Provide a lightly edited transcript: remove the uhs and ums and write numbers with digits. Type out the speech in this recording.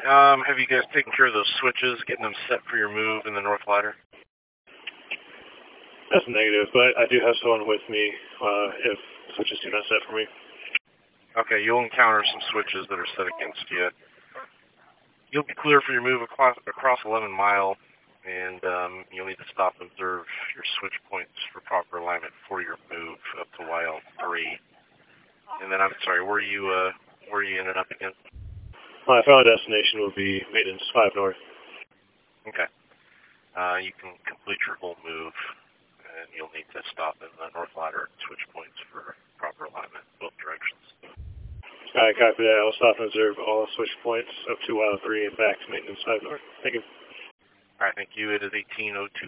Have you guys taken care of those switches, getting them set for your move in the North Ladder? That's negative, but I do have someone with me if switches do not set for me. Okay, you'll encounter some switches that are set against you. You'll be clear for your move across 11 Mile, and you'll need to stop and observe your switch points for proper alignment for your move up to YL3. And then, I'm sorry, where you ended up again? My final destination will be Maintenance 5 North. Okay. You can complete your whole move, and you'll need to stop in the North Ladder switch points for proper alignment in both directions. Alright, copy that. I'll stop and observe all switch points up to YL3 and back to Maintenance 5 North. Thank you. Alright, thank you. It is 18:02